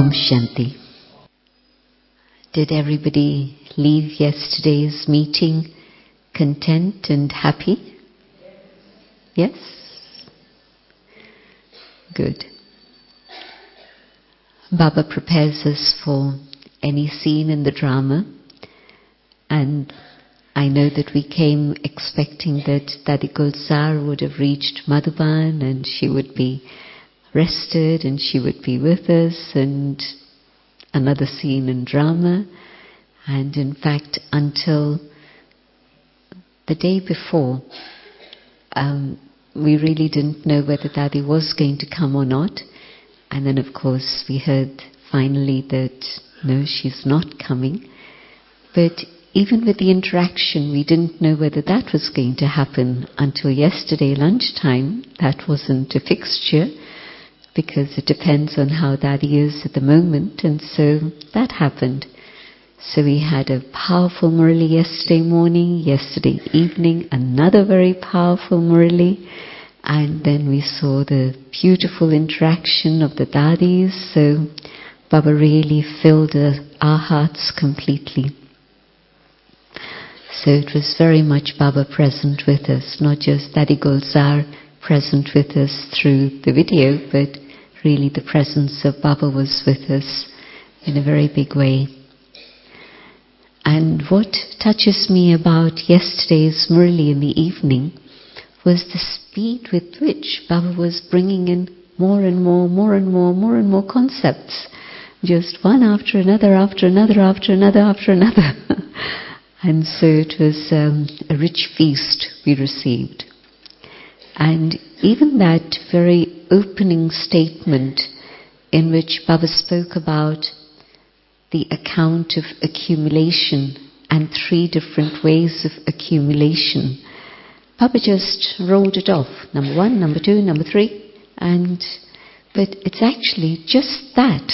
Om Shanti. Did everybody leave yesterday's meeting content and happy? Yes? Good. Baba prepares us for any scene in the drama, and I know that we came expecting that Dadi Gulzar would have reached Madhuban and she would be rested and she would be with us, and another scene in drama. And in fact, until the day before, we really didn't know whether Dadi was going to come or not. And then of course we heard finally that no, she's not coming. But even with the interaction, we didn't know whether that was going to happen until yesterday lunchtime. That wasn't a fixture, because it depends on how Dadi is at the moment, and so that happened. So we had a powerful Murli yesterday morning, yesterday evening another very powerful Murli, and then we saw the beautiful interaction of the Dadis. So Baba really filled our hearts completely. So it was very much Baba present with us, not just Dadi Gulzar present with us through the video, but really the presence of Baba was with us in a very big way. And what touches me about yesterday's Murli in the evening was the speed with which Baba was bringing in more and more concepts, just one after another, after another, after another, after another. And so it was a rich feast we received. And even that very opening statement in which Baba spoke about the account of accumulation and 3 different ways of accumulation, Baba just rolled it off. Number 1, number 2, number 3. But it's actually just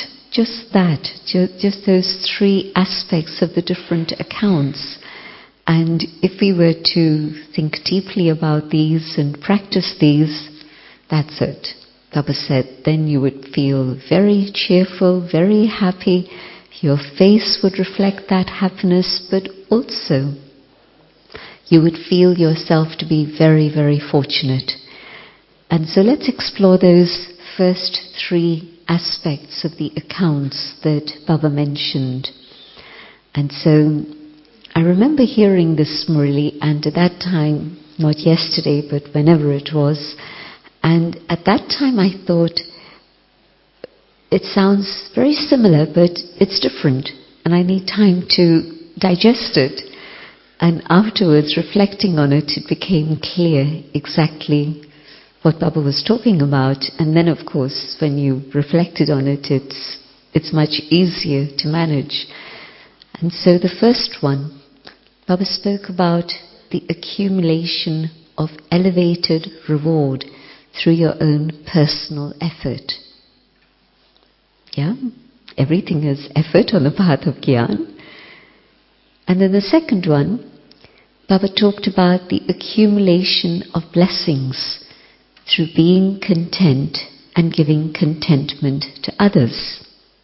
those 3 aspects of the different accounts. And if we were to think deeply about these and practice these, that's it. Baba said, then you would feel very cheerful, very happy. Your face would reflect that happiness, but also you would feel yourself to be very, very fortunate. And so let's explore those first 3 aspects of the accounts that Baba mentioned. And so I remember hearing this Murli, and at that time, not yesterday, but whenever it was, and at that time I thought, it sounds very similar, but it's different, and I need time to digest it. And afterwards, reflecting on it, it became clear exactly what Baba was talking about. And then, of course, when you reflected on it, it's much easier to manage. And so the first one, Baba spoke about the accumulation of elevated reward through your own personal effort. Yeah? Everything is effort on the path of Gyan. And then the second one, Baba talked about the accumulation of blessings through being content and giving contentment to others.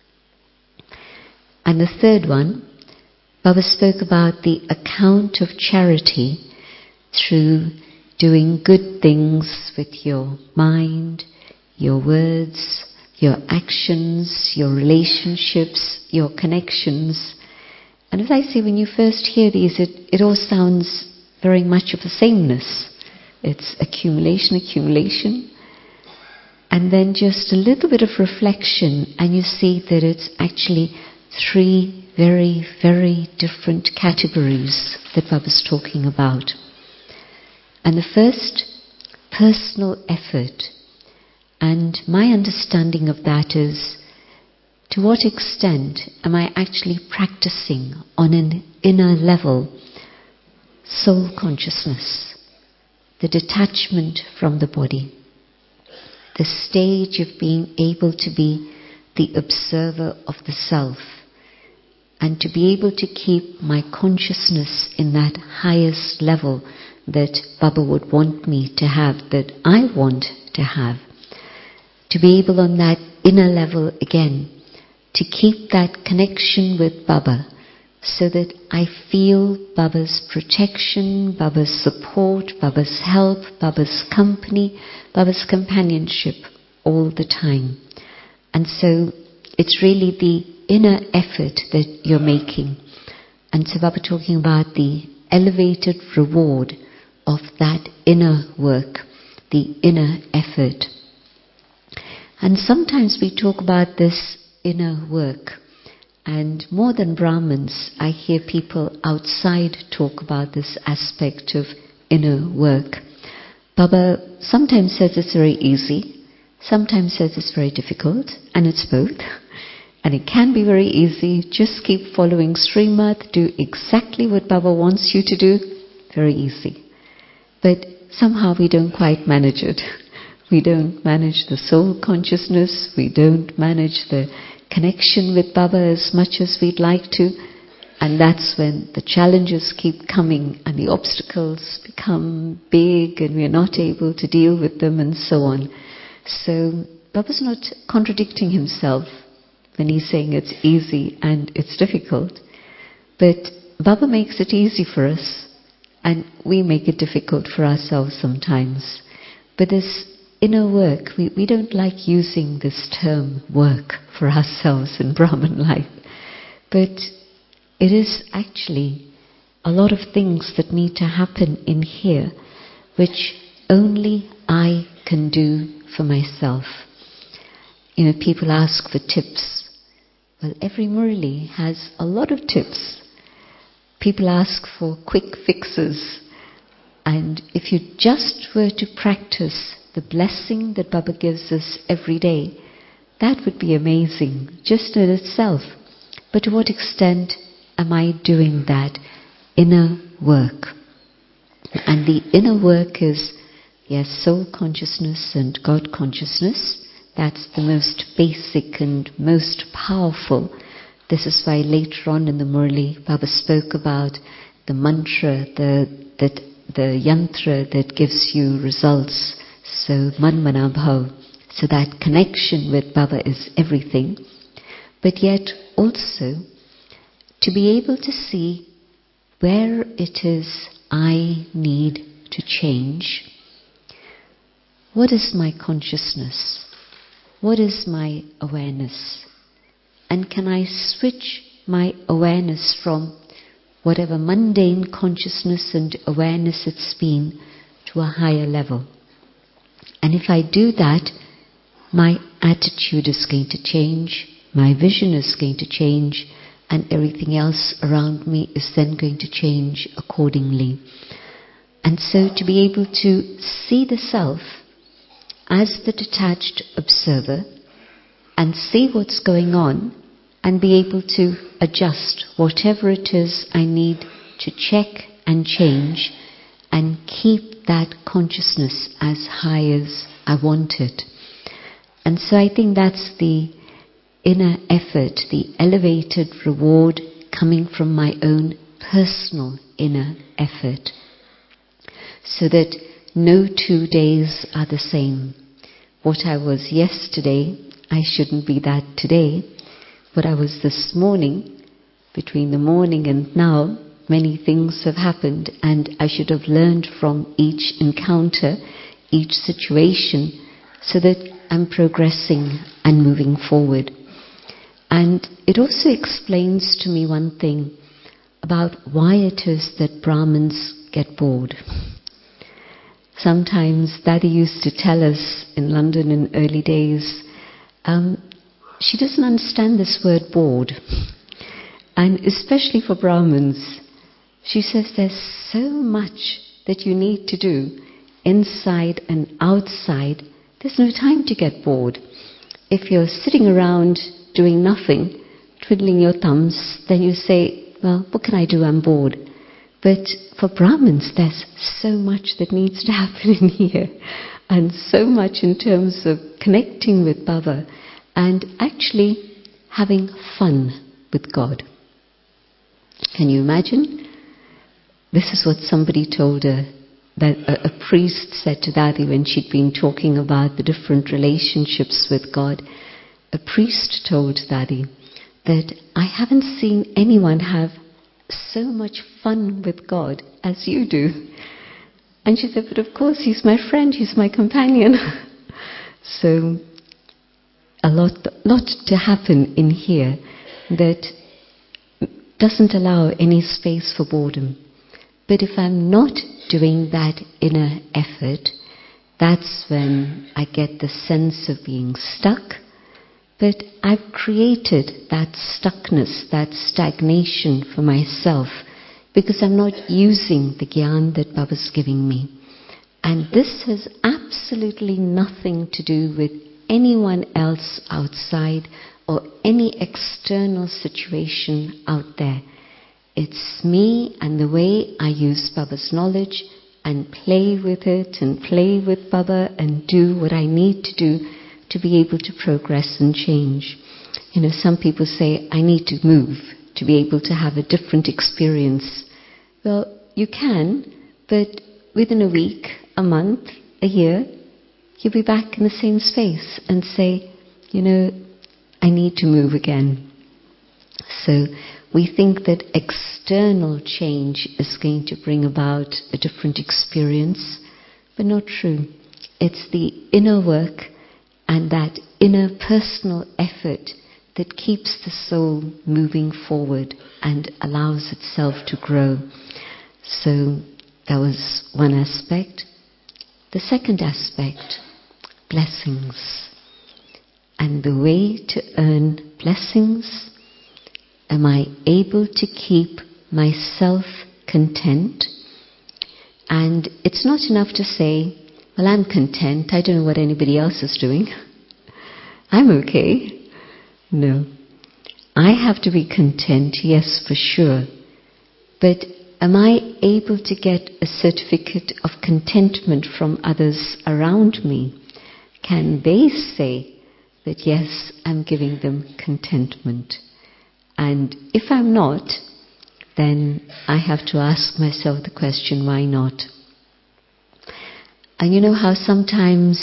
And the third one, Baba spoke about the account of charity through doing good things with your mind, your words, your actions, your relationships, your connections. And as I say, when you first hear these, it all sounds very much of a sameness. It's accumulation, and then just a little bit of reflection, and you see that it's actually 3 very, very different categories that Baba's talking about. And the first, personal effort. And my understanding of that is, to what extent am I actually practicing on an inner level soul consciousness, the detachment from the body, the stage of being able to be the observer of the self, and to be able to keep my consciousness in that highest level that Baba would want me to have, that I want to have. To be able on that inner level again to keep that connection with Baba, so that I feel Baba's protection, Baba's support, Baba's help, Baba's company, Baba's companionship all the time. And so it's really the inner effort that you're making. And so Baba talking about the elevated reward of that inner work, the inner effort. And sometimes we talk about this inner work, and more than Brahmins, I hear people outside talk about this aspect of inner work. Baba sometimes says it's very easy, sometimes says it's very difficult, and it's both. And it can be very easy, just keep following Srimad, do exactly what Baba wants you to do, very easy. But somehow we don't quite manage it. We don't manage the soul consciousness, we don't manage the connection with Baba as much as we'd like to, and that's when the challenges keep coming and the obstacles become big and we're not able to deal with them and so on. So Baba's not contradicting himself when he's saying it's easy and it's difficult, but Baba makes it easy for us and we make it difficult for ourselves sometimes. But this inner work, we don't like using this term work for ourselves in Brahman life, but it is actually a lot of things that need to happen in here which only I can do for myself. You know, people ask for tips. Well, every Murli has a lot of tips. People ask for quick fixes, and if you just were to practice the blessing that Baba gives us every day, that would be amazing, just in itself. But to what extent am I doing that inner work? And the inner work is, yes, soul consciousness and God consciousnness. That's the most basic and most powerful. This is why later on in the Murli, Baba spoke about the mantra, the yantra that gives you results. So Manmana Bhav. So that connection with Baba is everything. But yet also to be able to see where it is I need to change. What is my consciousness? What is my awareness? And can I switch my awareness from whatever mundane consciousness and awareness it's been to a higher level? And if I do that, my attitude is going to change, my vision is going to change, and everything else around me is then going to change accordingly. And so to be able to see the self as the detached observer and see what's going on and be able to adjust whatever it is I need to check and change and keep that consciousness as high as I want it. And so I think that's the inner effort, the elevated reward coming from my own personal inner effort. So that no 2 days are the same. What I was yesterday, I shouldn't be that today. What I was this morning, between the morning and now, many things have happened, and I should have learned from each encounter, each situation, so that I'm progressing and moving forward. And it also explains to me one thing about why it is that Brahmins get bored. Sometimes Daddy used to tell us in London in early days, she doesn't understand this word bored. And especially for Brahmins, she says there's so much that you need to do inside and outside. There's no time to get bored. If you're sitting around doing nothing, twiddling your thumbs, then you say, well, what can I do? I'm bored. But for Brahmins, there's so much that needs to happen in here, and so much in terms of connecting with Baba and actually having fun with God. Can you imagine? This is what somebody told her, that a priest said to Dadi when she'd been talking about the different relationships with God. A priest told Dadi that I haven't seen anyone have so much fun with God as you do. And she said, but of course, he's my friend, he's my companion. So a lot to happen in here that doesn't allow any space for boredom. But if I'm not doing that inner effort, that's when I get the sense of being stuck. But I've created that stuckness, that stagnation for myself, because I'm not using the gyan that Baba's giving me. And this has absolutely nothing to do with anyone else outside or any external situation out there. It's me and the way I use Baba's knowledge and play with it and play with Baba and do what I need to do to be able to progress and change. You know, some people say, I need to move to be able to have a different experience. Well, you can, but within a week, a month, a year, you'll be back in the same space and say, you know, I need to move again. So we think that external change is going to bring about a different experience, but not true. It's the inner work and that inner personal effort that keeps the soul moving forward and allows itself to grow. So that was one aspect. The second aspect, blessings. And the way to earn blessings, am I able to keep myself content? And it's not enough to say, well, I'm content, I don't know what anybody else is doing. I'm okay. No. I have to be content, yes, for sure. But am I able to get a certificate of contentment from others around me? Can they say that, yes, I'm giving them contentment? And if I'm not, then I have to ask myself the question, why not? And you know how sometimes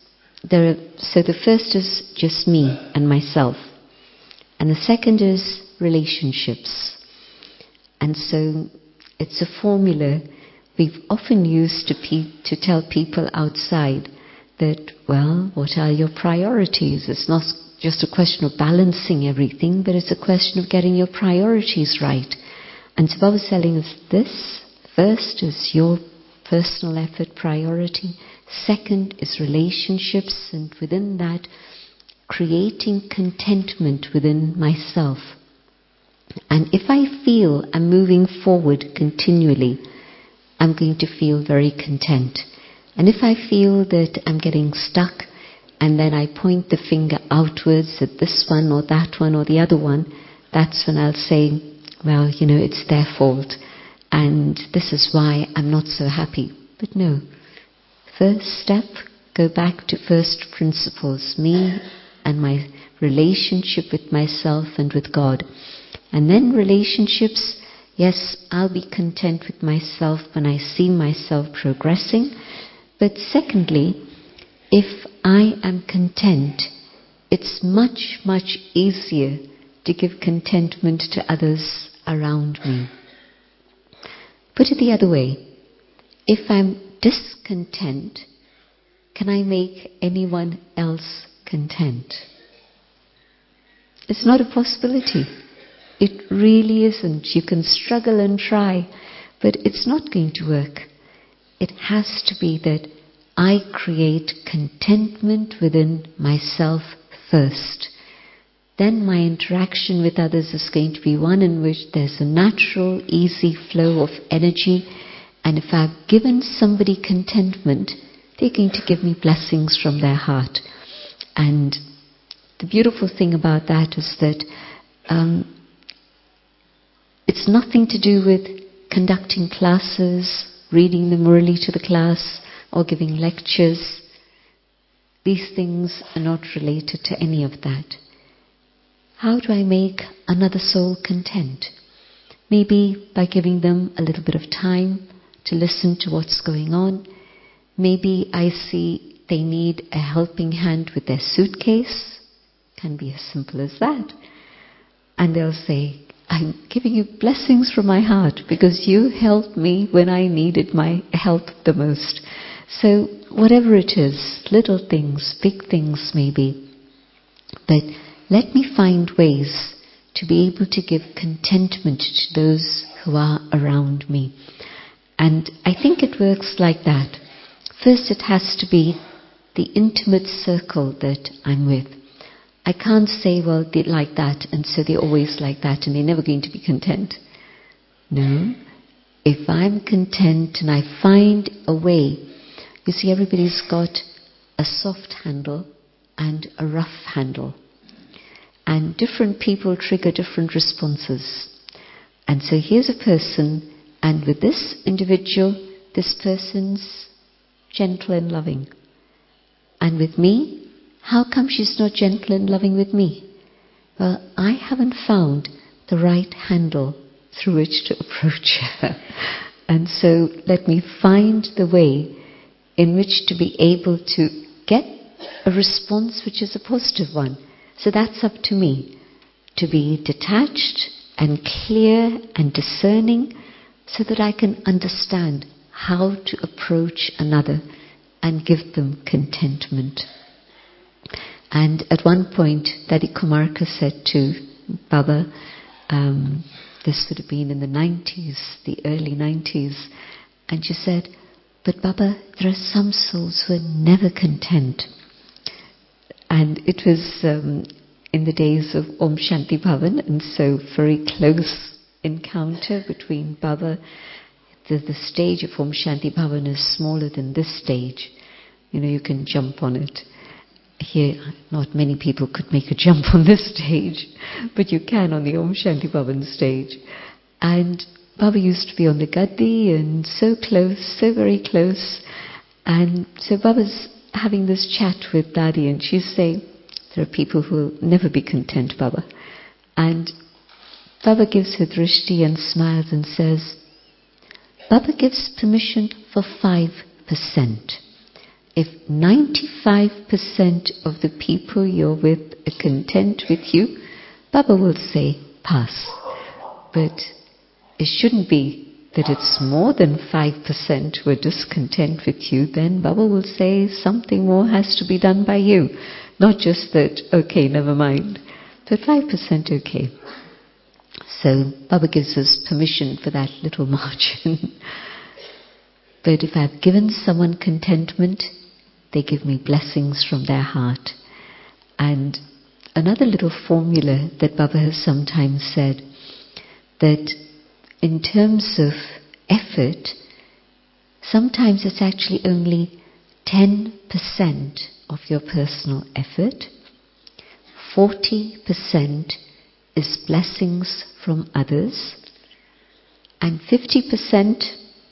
so the first is just me and myself. And the second is relationships. And so it's a formula we've often used to tell people outside that, well, what are your priorities? It's not just a question of balancing everything, but it's a question of getting your priorities right. And so Baba was telling us this. First is your personal effort priority. Second is relationships, and within that, creating contentment within myself. And if I feel I'm moving forward continually, I'm going to feel very content. And if I feel that I'm getting stuck, and then I point the finger outwards at this one or that one or the other one, that's when I'll say, well, you know, it's their fault. And this is why I'm not so happy. But no. First step, go back to first principles, me and my relationship with myself and with God. And then relationships, yes, I'll be content with myself when I see myself progressing. But secondly, if I am content, it's much, much easier to give contentment to others around me. Put it the other way. If I'm discontent, can I make anyone else content? It's not a possibility. It really isn't. You can struggle and try, but it's not going to work. It has to be that I create contentment within myself first. Then my interaction with others is going to be one in which there's a natural, easy flow of energy. And if I've given somebody contentment, they're going to give me blessings from their heart. And the beautiful thing about that is that it's nothing to do with conducting classes, reading the Murali to the class, or giving lectures. These things are not related to any of that. How do I make another soul content? Maybe by giving them a little bit of time to listen to what's going on. Maybe I see they need a helping hand with their suitcase. Can be as simple as that. And they'll say, I'm giving you blessings from my heart because you helped me when I needed my help the most. So whatever it is, little things, big things maybe, but let me find ways to be able to give contentment to those who are around me. And I think it works like that. First it has to be the intimate circle that I'm with. I can't say, well, they're like that, and so they're always like that, and they're never going to be content. No. If I'm content and I find a way, you see, everybody's got a soft handle and a rough handle. And different people trigger different responses. And so here's a person, and with this individual, this person's gentle and loving. And with me, how come she's not gentle and loving with me? Well, I haven't found the right handle through which to approach her. And so let me find the way in which to be able to get a response which is a positive one. So that's up to me to be detached and clear and discerning so that I can understand how to approach another and give them contentment. And at one point, Daddy Kumarka said to Baba, this would have been in the 90s, the early 90s, and she said, but Baba, there are some souls who are never content. And it was in the days of Om Shanti Bhavan, and so very close encounter between Baba. The stage of Om Shanti Bhavan is smaller than this stage. You know, you can jump on it. Here, not many people could make a jump on this stage, but you can on the Om Shanti Bhavan stage. And Baba used to be on the gaddi and so close, so very close. And so Baba's having this chat with Daddy, and she's saying, there are people who will never be content, Baba. And Baba gives her drishti and smiles and says, Baba gives permission for 5%. If 95% of the people you're with are content with you, Baba will say, pass. But it shouldn't be that it's more than 5% who are discontent with you. Then Baba will say something more has to be done by you. Not just that, okay, never mind. But 5% okay. So Baba gives us permission for that little margin. But if I've given someone contentment, they give me blessings from their heart. And another little formula that Baba has sometimes said, that in terms of effort, sometimes it's actually only 10% of your personal effort. 40% is blessings from others. And 50%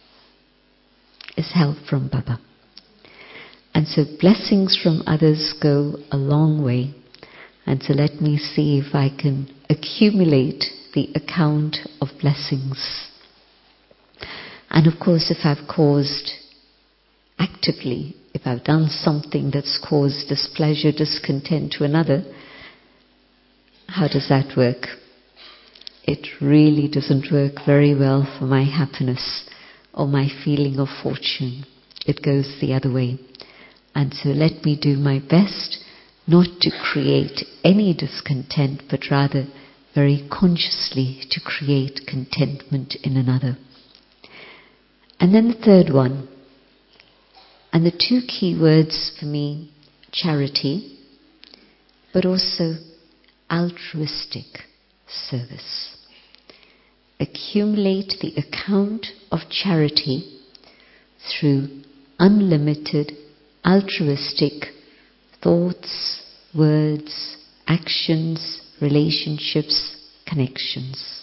is help from Baba. And so blessings from others go a long way. And so let me see if I can accumulate the account of blessings. And of course, if I've caused actively, if I've done something that's caused displeasure, discontent to another, how does that work? It really doesn't work very well for my happiness or my feeling of fortune. It goes the other way. And so let me do my best not to create any discontent, but rather very consciously to create contentment in another. And then the third one, and the two key words for me, charity, but also altruistic service. Accumulate the account of charity through unlimited altruistic thoughts, words, actions, relationships, connections.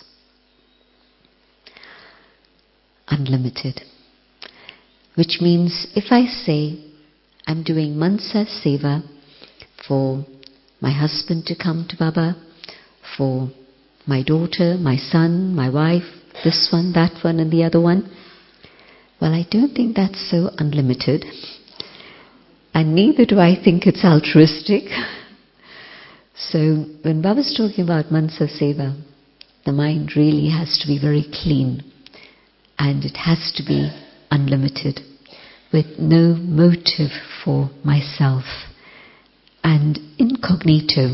Unlimited. Which means if I say I'm doing Mansa Seva for my husband to come to Baba, for my daughter, my son, my wife, this one, that one and the other one, well, I don't think that's so unlimited. And neither do I think it's altruistic. So when Baba's talking about Mansa Seva, the mind really has to be very clean, and it has to be unlimited, with no motive for myself. And incognito,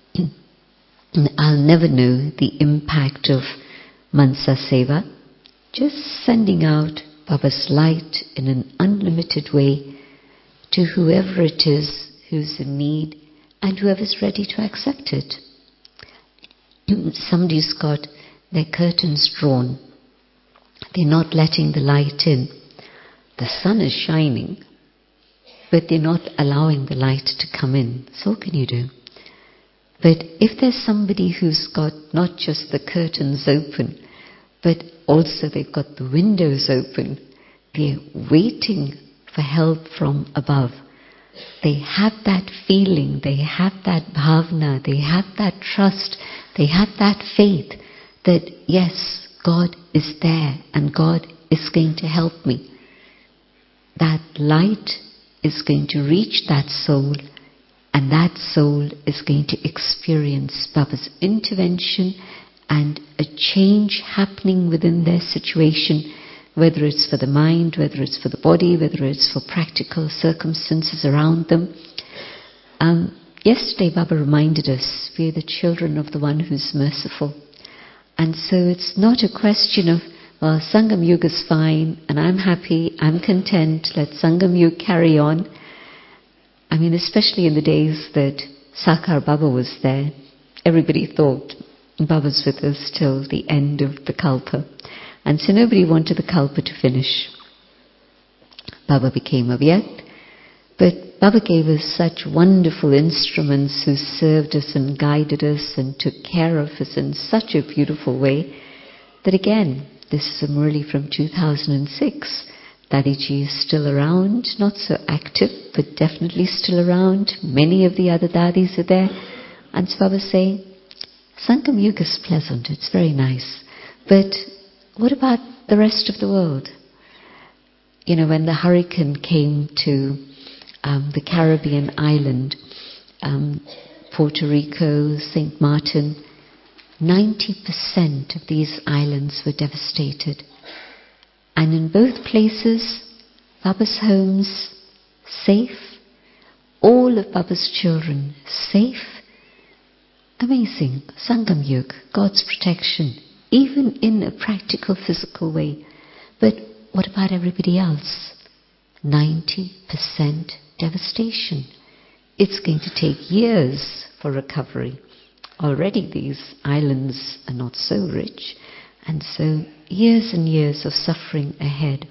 I'll never know the impact of Mansa Seva, just sending out Baba's light in an unlimited way to whoever it is who's in need and whoever's ready to accept it. Somebody's got their curtains drawn. They're not letting the light in. The sun is shining, but they're not allowing the light to come in. So what can you do? But if there's somebody who's got not just the curtains open, but also they've got the windows open, they're waiting for help from above. They have that feeling, they have that bhavna, they have that trust, they have that faith that yes, God is there and God is going to help me. That light is going to reach that soul, and that soul is going to experience Baba's intervention and a change happening within their situation, whether it's for the mind, whether it's for the body, whether it's for practical circumstances around them. Yesterday Baba reminded us, we are the children of the one who's merciful. And so it's not a question of, well, Sangam Yuga's fine, and I'm happy, I'm content, let Sangam Yuga carry on. I mean, especially in the days that Sakar Baba was there, everybody thought Baba's with us till the end of the Kalpa. And so nobody wanted the Kalpa to finish. Baba became Avyakt, but Baba gave us such wonderful instruments who served us and guided us and took care of us in such a beautiful way that again, this is a Murli from 2006. Dadiji is still around, not so active, but definitely still around. Many of the other Dadis are there. And so Baba's saying, Sangam Yuga is pleasant, it's very nice. But what about the rest of the world? You know, when the hurricane came to the Caribbean island, Puerto Rico, St. Martin, 90% of these islands were devastated. And in both places, Baba's homes safe, all of Baba's children safe. Amazing. Sangam Yuga, God's protection, even in a practical, physical way. But what about everybody else? 90% devastation. It's going to take years for recovery. Already these islands are not so rich, and so years and years of suffering ahead.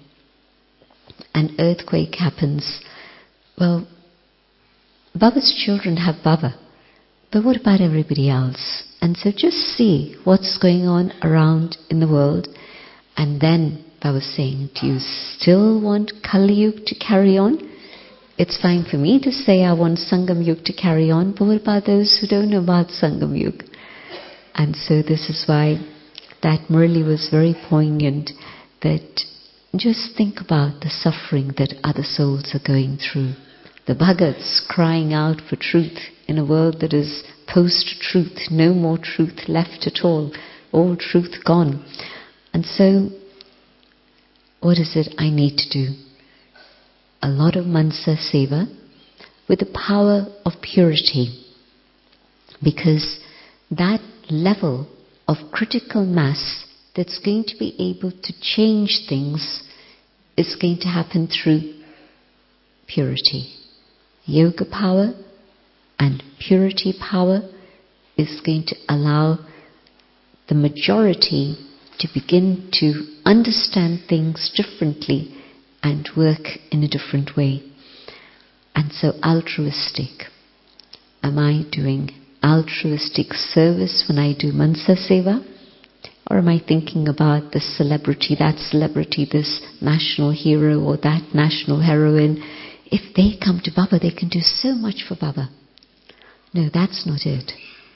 An earthquake happens. Well, Baba's children have Baba, but what about everybody else? And so just see what's going on around in the world, and then Baba was saying, do you still want Kali Yuga to carry on? It's fine for me to say I want Sangam Yuga to carry on, but what about those who don't know about Sangam Yuga? And so this is why that Murli was very poignant, that just think about the suffering that other souls are going through. The Bhagats crying out for truth in a world that is post-truth, no more truth left at all truth gone. And so, what is it I need to do? A lot of Mansa Seva with the power of purity, because that level of critical mass that's going to be able to change things is going to happen through purity. Yoga power and purity power is going to allow the majority to begin to understand things differently and work in a different way. And so altruistic. Am I doing altruistic service when I do Mansa Seva? Or am I thinking about this celebrity, this national hero or that national heroine? If they come to Baba, they can do so much for Baba. No, that's not it.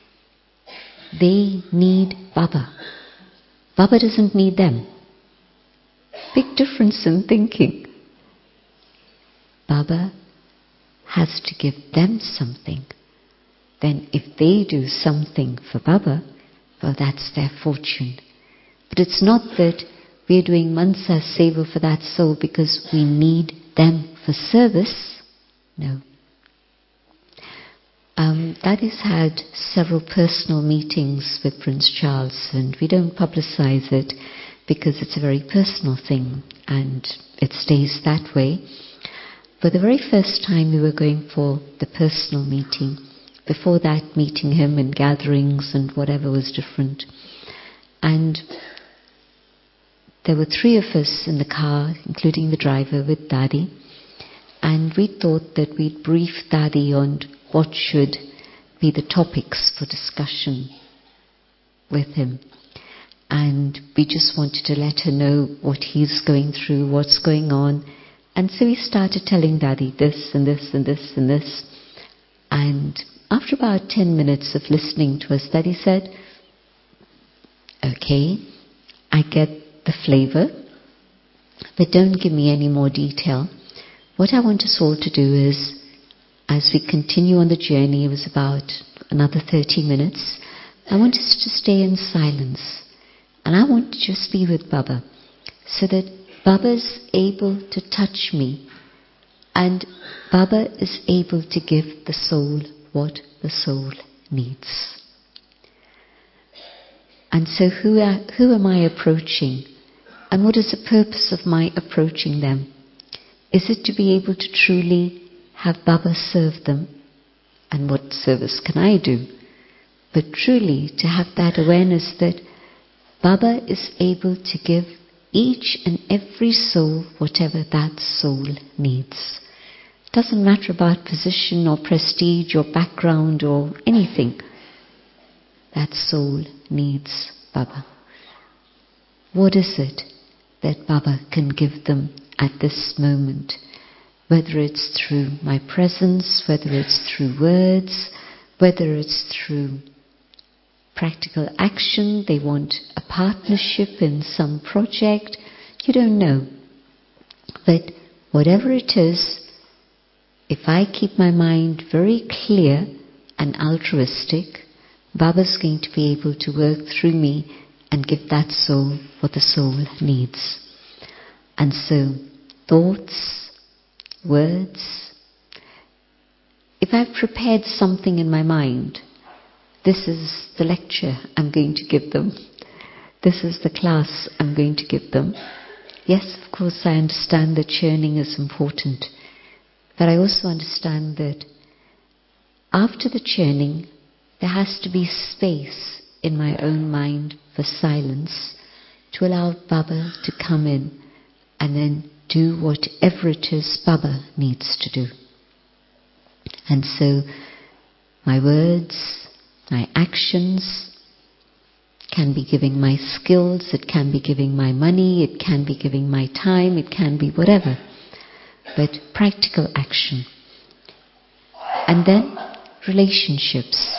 They need Baba. Baba doesn't need them. Big difference in thinking. Baba has to give them something then if they do something for Baba, well, that's their fortune. But it's not that we're doing Mansa Seva for that soul because we need them for service. No. Daddy's had several personal meetings with Prince Charles, and we don't publicize it because it's a very personal thing and it stays that way. But the very first time we were going for the personal meeting, before that meeting him in gatherings and whatever was different, and there were 3 of us in the car, including the driver, with Daddy, and we thought that we'd brief Daddy on what should be the topics for discussion with him. And we just wanted to let her know what he's going through, what's going on. And so we started telling Daddy this and this and this and this. And after about 10 minutes of listening to us, Daddy said, okay, I get the flavor, but don't give me any more detail. What I want us all to do is, as we continue on the journey, it was about another 30 minutes, I want us to stay in silence. And I want to just be with Baba, so that Baba's able to touch me, and Baba is able to give the soul what the soul needs. And so who am I approaching? And what is the purpose of my approaching them? Is it to be able to truly have Baba serve them? And what service can I do? But truly to have that awareness that Baba is able to give each and every soul whatever that soul needs. It doesn't matter about position or prestige or background or anything. That soul needs Baba. What is it that Baba can give them at this moment? Whether it's through my presence, whether it's through words, whether it's through practical action, they want a partnership in some project, you don't know. But whatever it is, if I keep my mind very clear and altruistic, Baba's going to be able to work through me and give that soul what the soul needs. And so, thoughts, words, if I've prepared something in my mind, this is the lecture I'm going to give them. This is the class I'm going to give them. Yes, of course, I understand that churning is important. But I also understand that after the churning, there has to be space in my own mind for silence to allow Baba to come in and then do whatever it is Baba needs to do. And so, my words, my actions can be giving my skills, it can be giving my money, it can be giving my time, it can be whatever. But practical action. And then relationships.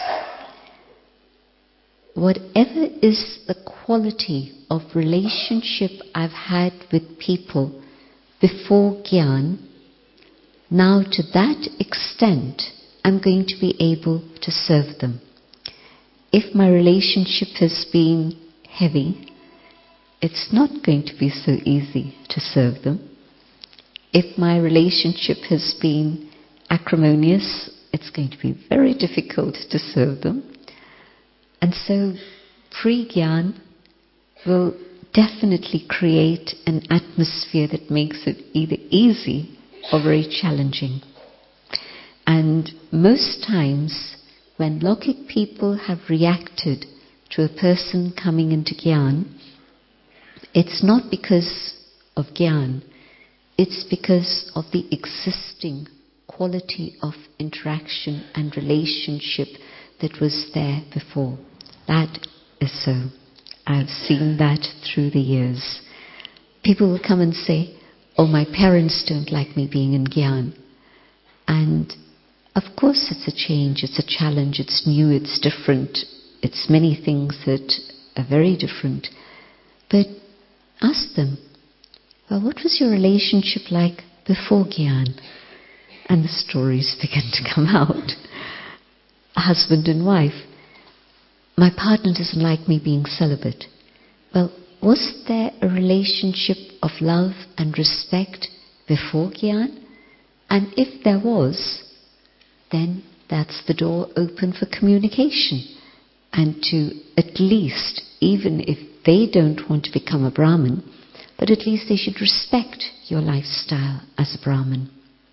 Whatever is the quality of relationship I've had with people before Gyan, now to that extent I'm going to be able to serve them. If my relationship has been heavy, it's not going to be so easy to serve them. If my relationship has been acrimonious, it's going to be very difficult to serve them. And so, pre-Gyan will definitely create an atmosphere that makes it either easy or very challenging. And most times, when Lokik people have reacted to a person coming into Gyan, it's not because of Gyan, it's because of the existing quality of interaction and relationship that was there before. That is so. I've seen that through the years. People will come and say, oh, my parents don't like me being in Gyan. And of course it's a change, it's a challenge, it's new, it's different, it's many things that are very different. But ask them, well, what was your relationship like before Gyan? And the stories begin to come out. a husband and wife. My partner doesn't like me being celibate. Well, was there a relationship of love and respect before Gyan? And if there was, then that's the door open for communication. And to at least, even if they don't want to become a Brahmin, but at least they should respect your lifestyle as a Brahmin.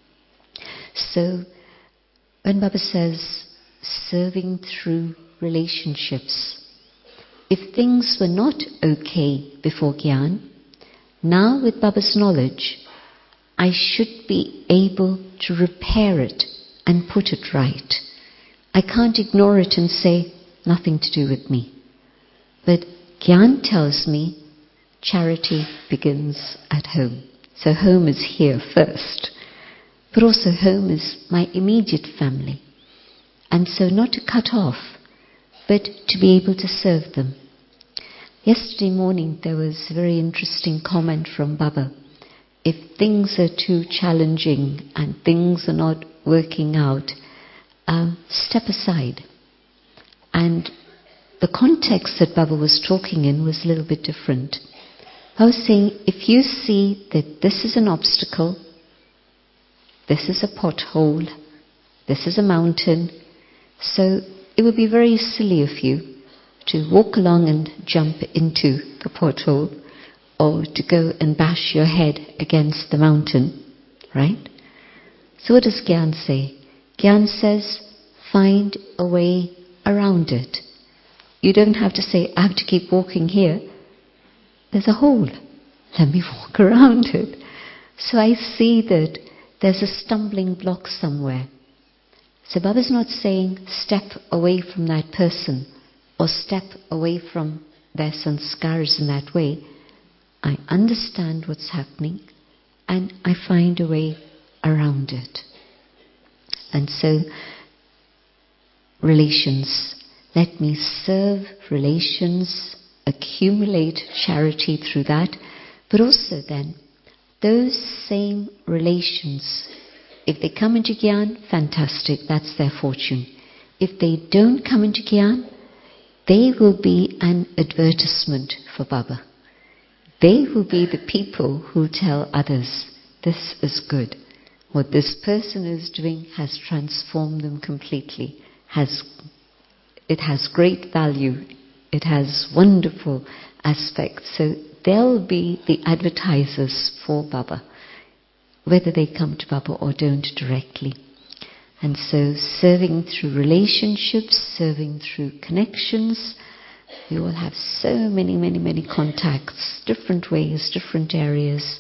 So, when Baba says, serving through relationships, if things were not okay before Gyan, now with Baba's knowledge, I should be able to repair it and put it right. I can't ignore it and say, nothing to do with me. But Gyan tells me, charity begins at home. So home is here first. But also home is my immediate family. And so not to cut off, but to be able to serve them. Yesterday morning there was a very interesting comment from Baba. If things are too challenging and things are not working out, step aside. And the context that Baba was talking in was a little bit different. I was saying, if you see that this is an obstacle, this is a pothole, this is a mountain, so it would be very silly of you to walk along and jump into the pothole or to go and bash your head against the mountain, right? So what does Gyan say? Gyan says, find a way around it. You don't have to say, I have to keep walking here. There's a hole. Let me walk around it. So I see that there's a stumbling block somewhere. So Baba's not saying, step away from that person or step away from their sanskars in that way. I understand what's happening and I find a way around it. And so, relations. Let me serve relations, accumulate charity through that, but also then, those same relations, if they come into Gyan, fantastic, that's their fortune. If they don't come into Gyan, they will be an advertisement for Baba. They will be the people who tell others, this is good. What this person is doing has transformed them completely. It has great value. It has wonderful aspects. So they'll be the advertisers for Baba, whether they come to Baba or don't directly. And so serving through relationships, serving through connections, we all have so many contacts, different ways, different areas.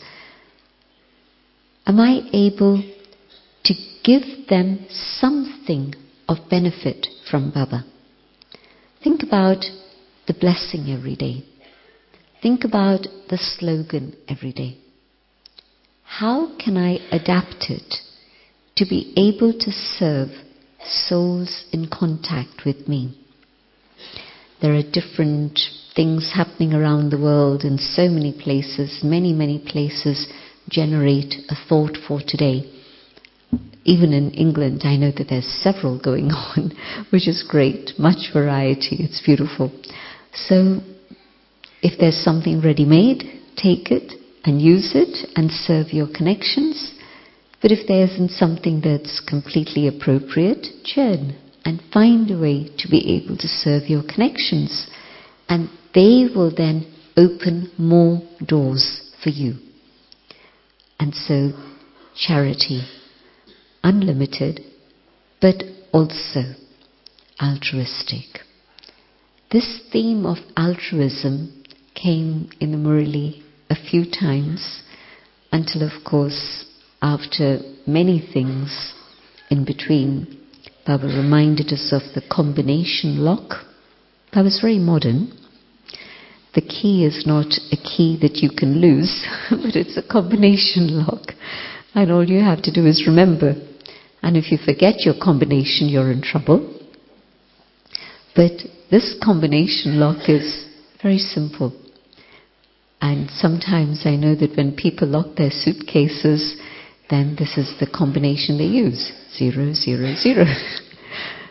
Am I able to give them something of benefit from Baba? Think about the blessing every day. Think about the slogan every day. How can I adapt it to be able to serve souls in contact with me? There are different things happening around the world in so many places. Many places generate a thought for today. Even in England, I know that there's several going on, which is great. Much variety. It's beautiful. So, if there's something ready-made, take it and use it and serve your connections. But if there isn't something that's completely appropriate, churn and find a way to be able to serve your connections. And they will then open more doors for you. And so, charity, unlimited, but also altruistic. This theme of altruism came in the Murli a few times, until of course, after many things in between, Baba reminded us of the combination lock. That was very modern. The key is not a key that you can lose, but it's a combination lock. And all you have to do is remember. And if you forget your combination, you're in trouble. But this combination lock is very simple. And sometimes I know that when people lock their suitcases, then this is the combination they use. 0, 0, 0.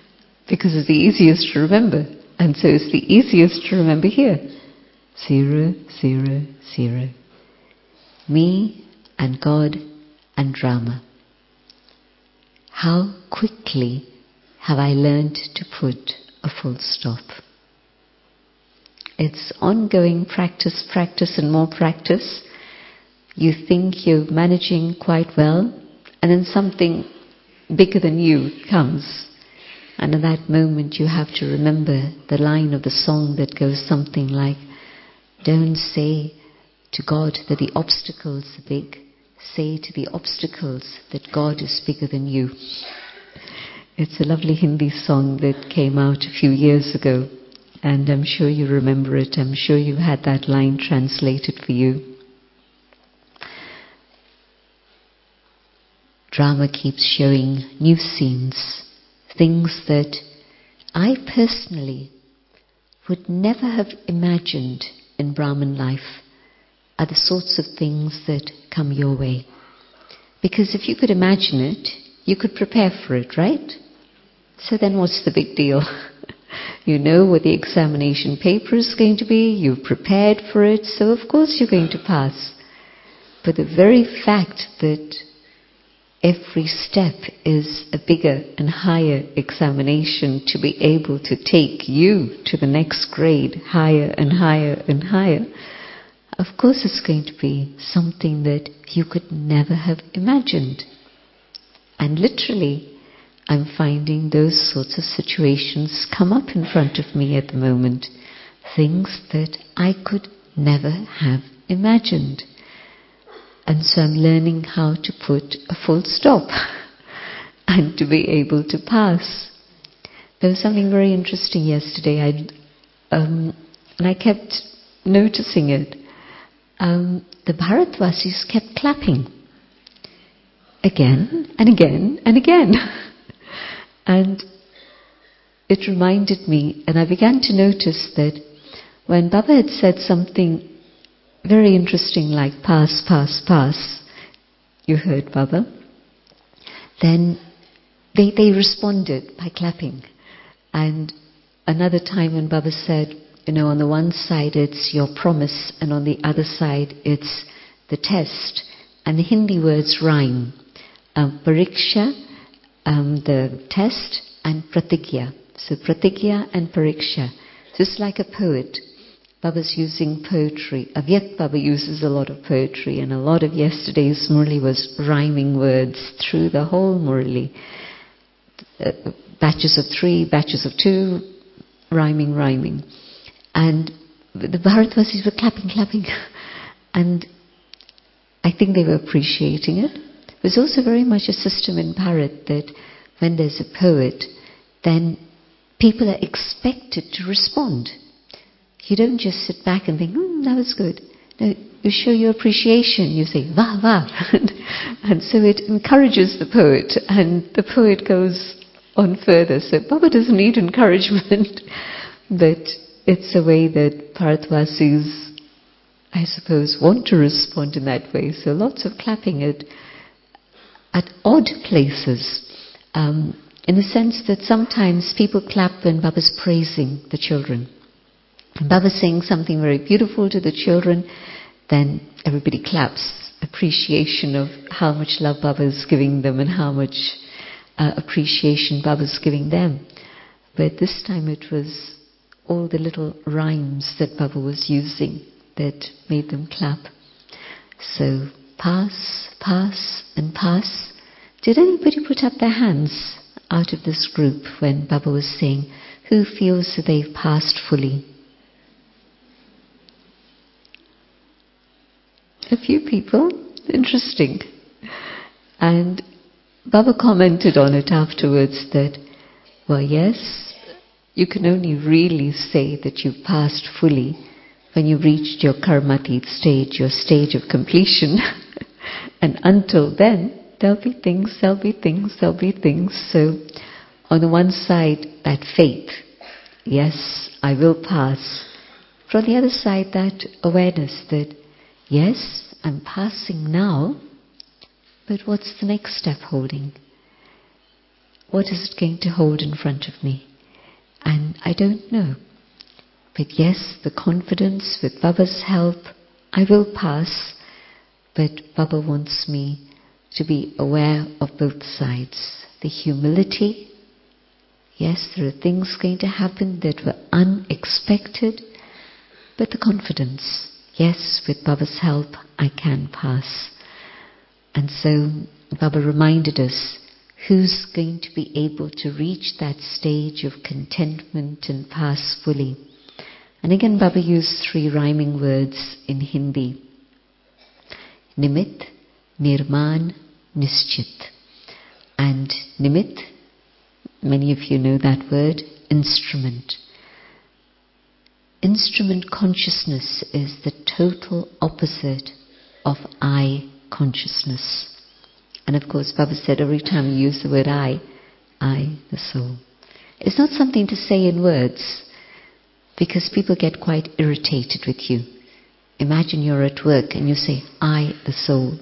because it's the easiest to remember. And so it's the easiest to remember here. 0, 0, 0. Me and God and drama. How quickly have I learned to put a full stop? It's ongoing practice, practice and more practice. You think you're managing quite well, and then something bigger than you comes. And in that moment you have to remember the line of the song that goes something like, don't say to God that the obstacles are big. Say to the obstacles that God is bigger than you. It's a lovely Hindi song that came out a few years ago, and I'm sure you remember it. I'm sure you had that line translated for you. Drama keeps showing new scenes, things that I personally would never have imagined in Brahman life are the sorts of things that come your way. Because if you could imagine it, you could prepare for it, right? So then what's the big deal? You know what the examination paper is going to be, you've prepared for it, so of course you're going to pass. But the very fact that every step is a bigger and higher examination to be able to take you to the next grade, higher and higher and higher, of course it's going to be something that you could never have imagined. And literally, I'm finding those sorts of situations come up in front of me at the moment. Things that I could never have imagined. And so I'm learning how to put a full stop and to be able to pass. There was something very interesting yesterday, and I kept noticing it. The Bharatvasis kept clapping. Again and again and again. And it reminded me, and I began to notice that when Baba had said something very interesting like pass, pass, pass, you heard Baba, then they responded by clapping. And another time when Baba said, on the one side it's your promise and on the other side it's the test. And the Hindi words rhyme. Pariksha, the test, and pratigya. So pratigya and pariksha. So it's like a poet. Baba's using poetry. Avyakt Baba uses a lot of poetry, and a lot of yesterday's Murli was rhyming words through the whole Murli. Batches of 3, batches of 2, rhyming. And the Bharatvasis were clapping. And I think they were appreciating it. There's also very much a system in Bharat that when there's a poet, then people are expected to respond. You don't just sit back and think, that was good. No, you show your appreciation. You say, vah, vah. And so it encourages the poet, and the poet goes on further. So Baba doesn't need encouragement, but it's a way that Bharatvasis, I suppose, want to respond in that way. So lots of clapping at odd places, in the sense that sometimes people clap when Baba's praising the children. And Baba's saying something very beautiful to the children, then everybody claps, appreciation of how much love Baba is giving them and how much appreciation Baba's giving them. But this time it was all the little rhymes that Baba was using that made them clap. So pass, pass and pass. Did anybody put up their hands out of this group when Baba was saying, who feels that they've passed fully? A few people. Interesting. And Baba commented on it afterwards that, well, yes, you can only really say that you've passed fully when you've reached your karmatit stage, your stage of completion. And until then, there'll be things. So on the one side, that faith, yes, I will pass. But on the other side, that awareness that, yes, I'm passing now, but what's the next step holding? What is it going to hold in front of me? And I don't know. But yes, the confidence, with Baba's help, I will pass. But Baba wants me to be aware of both sides. The humility, yes, there are things going to happen that were unexpected, but the confidence, yes, with Baba's help, I can pass. And so Baba reminded us, who's going to be able to reach that stage of contentment and pass fully? And again, Baba used 3 rhyming words in Hindi. Nimit, Nirman, Nischit. And Nimit, many of you know that word, instrument. Instrument consciousness is the total opposite of I consciousness. And of course, Baba said every time you use the word I, the soul. It's not something to say in words, because people get quite irritated with you. Imagine you're at work and you say, I, the soul.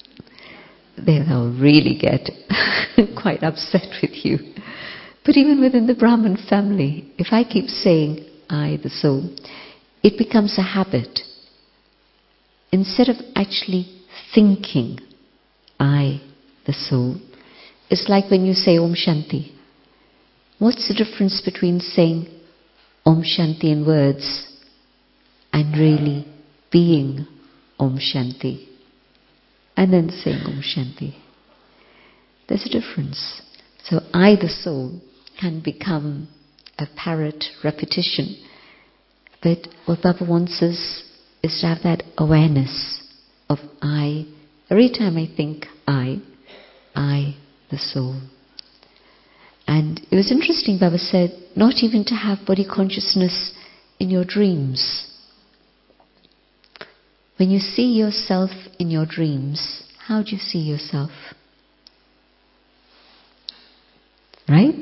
They'll really get quite upset with you. But even within the Brahmin family, if I keep saying, I, the soul, it becomes a habit. Instead of actually thinking, I, the soul, it's like when you say Om Shanti. What's the difference between saying Om Shanti in words and really being Om Shanti and then saying Om Shanti? There's a difference. So I, the soul, can become a parrot repetition. But what Baba wants us is to have that awareness of I. Every time I think I, the soul. And it was interesting, Baba said, not even to have body consciousness in your dreams. When you see yourself in your dreams, how do you see yourself? Right?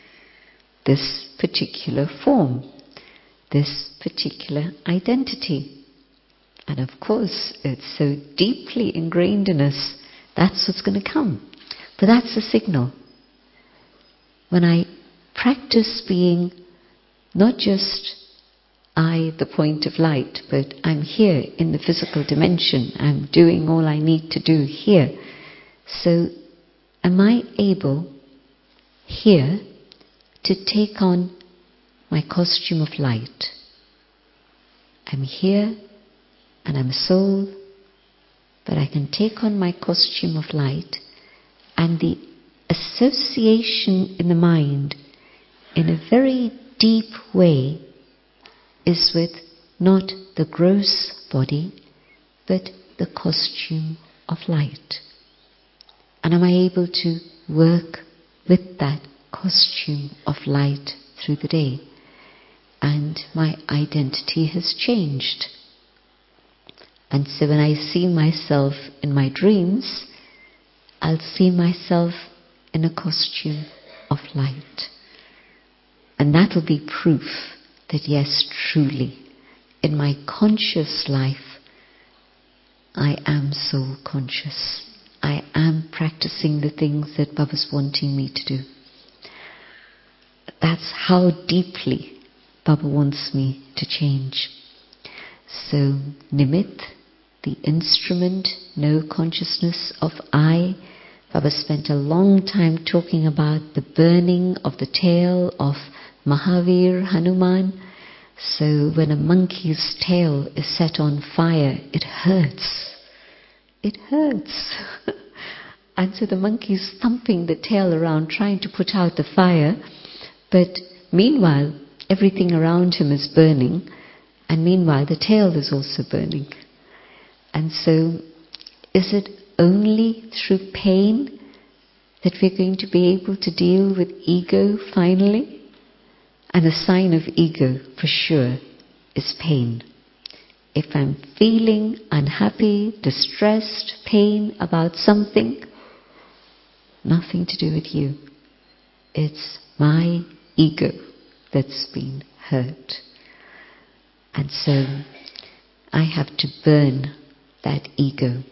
This particular form, this particular identity. And of course, it's so deeply ingrained in us, that's what's going to come. But that's the signal. When I practice being not just I, the point of light, but I'm here in the physical dimension, I'm doing all I need to do here. So am I able here to take on my costume of light? I'm here and I'm a soul, but I can take on my costume of light, and the association in the mind in a very deep way is with not the gross body, but the costume of light. And am I able to work with that costume of light through the day? And my identity has changed. And so when I see myself in my dreams, I'll see myself in a costume of light. And that'll be proof that yes, truly, in my conscious life, I am soul conscious. I am practicing the things that Baba's wanting me to do. That's how deeply Baba wants me to change. So, Nimit, the instrument, no consciousness of I. Baba spent a long time talking about the burning of the tail of Mahavir Hanuman. So when a monkey's tail is set on fire, it hurts. It hurts. And so the monkey's thumping the tail around trying to put out the fire. But meanwhile, everything around him is burning. And meanwhile, the tail is also burning. And so, is it only through pain that we're going to be able to deal with ego finally? And a sign of ego, for sure, is pain. If I'm feeling unhappy, distressed, pain about something, nothing to do with you. It's my ego that's been hurt. And so I have to burn that ego.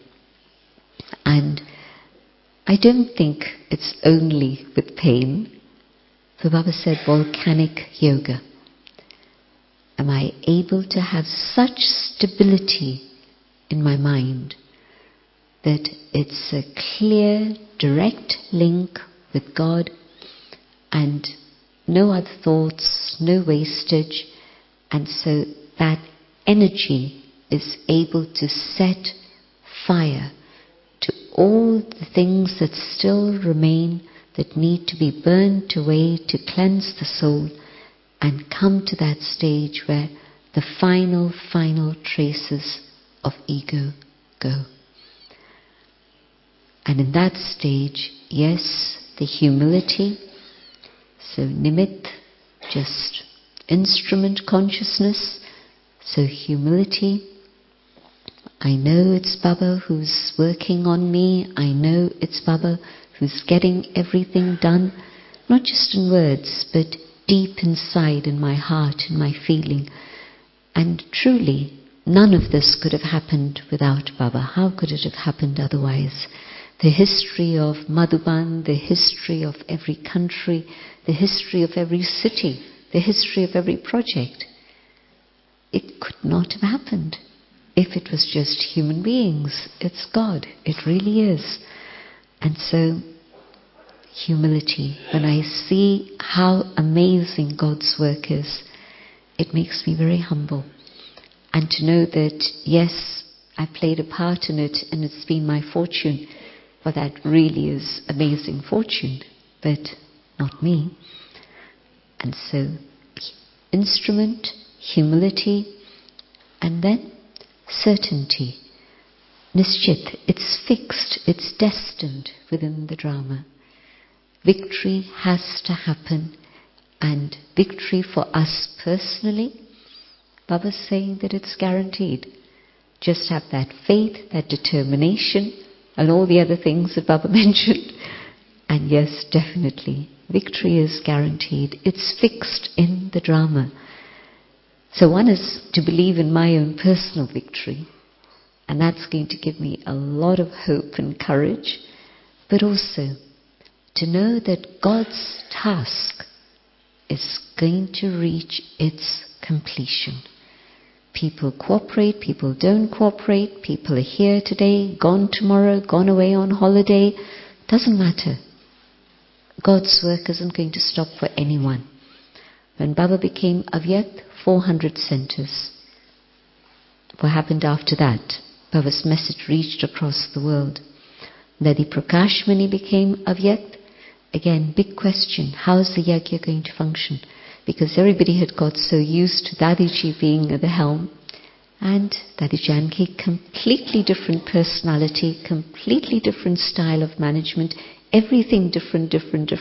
And I don't think it's only with pain. For Baba said volcanic yoga. Am I able to have such stability in my mind that it's a clear, direct link with God and no other thoughts, no wastage, and so that energy is able to set fire to all the things that still remain, that need to be burnt away to cleanse the soul and come to that stage where the final traces of ego go. And in that stage, yes, the humility, so nimit, just instrument consciousness, so humility. I know it's Baba who's working on me, I know it's Baba who's getting everything done, not just in words, but deep inside in my heart, in my feeling. And truly, none of this could have happened without Baba. How could it have happened otherwise? The history of Madhuban, the history of every country, the history of every city, the history of every project. It could not have happened if it was just human beings. It's God. It really is. And so, humility. When I see how amazing God's work is, it makes me very humble. And to know that, yes, I played a part in it and it's been my fortune. Well, that really is amazing fortune, but not me. And so, instrument, humility, and then certainty. Nischit, it's fixed, it's destined within the drama. Victory has to happen, and victory for us personally, Baba's saying that it's guaranteed. Just have that faith, that determination, and all the other things that Baba mentioned. And yes, definitely, victory is guaranteed. It's fixed in the drama. So one is to believe in my own personal victory, and that's going to give me a lot of hope and courage, but also to know that God's task is going to reach its completion. People cooperate, people don't cooperate, people are here today, gone tomorrow, gone away on holiday. Doesn't matter. God's work isn't going to stop for anyone. When Baba became Avyakt, 400 centers. What happened after that? Baba's message reached across the world. Lady Prakash, when he became Avyakt, again, big question, how's the yajna going to function? Because everybody had got so used to Dadiji being at the helm, and Dadi Janki, completely different personality, completely different style of management, everything different.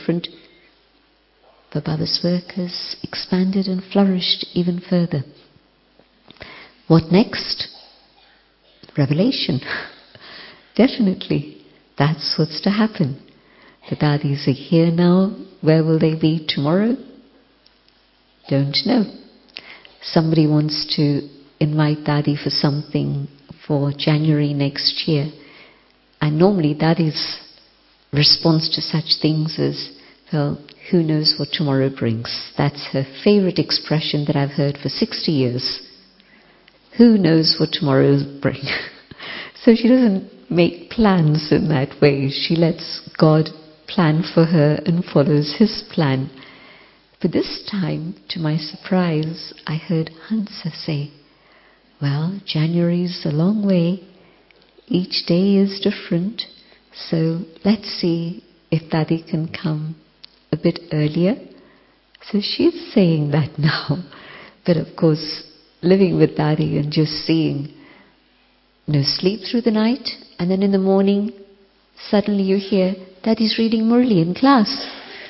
But Baba's work has expanded and flourished even further. What next? Revelation. Definitely. That's what's to happen. The Dadis are here now. Where will they be tomorrow? Don't know. Somebody wants to invite Dadi for something for January next year. And normally Dadi's response to such things is, well, who knows what tomorrow brings. That's her favorite expression that I've heard for 60 years. Who knows what tomorrow will bring? So she doesn't make plans in that way. She lets God plan for her and follows His plan. But this time, to my surprise, I heard Hansa say, well, January's a long way. Each day is different. So let's see if Dadi can come a bit earlier. So she's saying that now. But of course, living with Dadi and just seeing, no sleep through the night, and then in the morning, suddenly you hear, Dadi's reading Murli in class.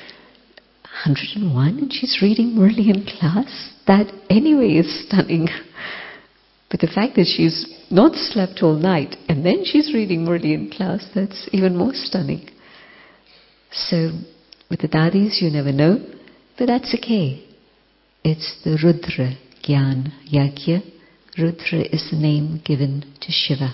101 and she's reading Murli in class? That anyway is stunning. But the fact that she's not slept all night and then she's reading Murli in class, that's even more stunning. So, with the Dadis, you never know, but that's okay. It's the Rudra Gyan Yajna. Rudra is the name given to Shiva.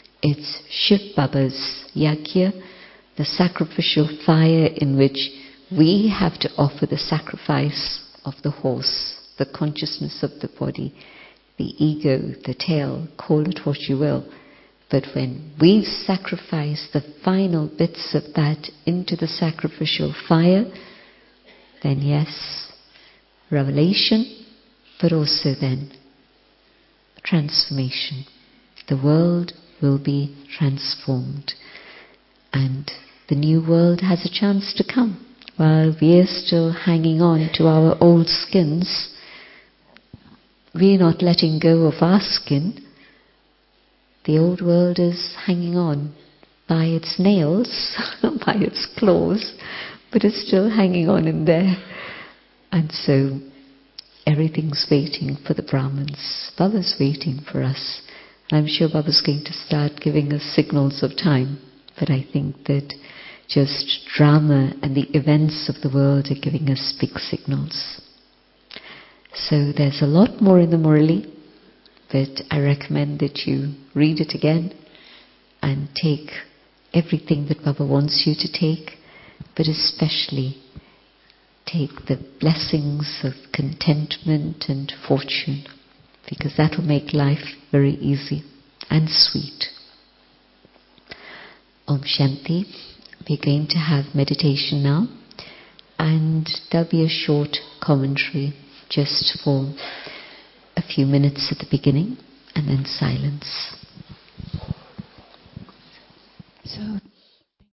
It's Shiv Baba's Yajna, the sacrificial fire in which we have to offer the sacrifice of the horse, the consciousness of the body, the ego, the tail, call it what you will. But when we sacrifice the final bits of that into the sacrificial fire, then yes, revelation, but also then transformation. The world will be transformed, and the new world has a chance to come. While we are still hanging on to our old skins, we are not letting go of our skin. The old world is hanging on by its nails, by its claws, but it's still hanging on in there. And so everything's waiting for the Brahmins. Baba's waiting for us. I'm sure Baba's going to start giving us signals of time. But I think that just drama and the events of the world are giving us big signals. So there's a lot more in the Murali, but I recommend that you read it again and take everything that Baba wants you to take, but especially take the blessings of contentment and fortune, because that will make life very easy and sweet. Om Shanti. We're going to have meditation now, and there'll be a short commentary just for a few minutes at the beginning, and then silence.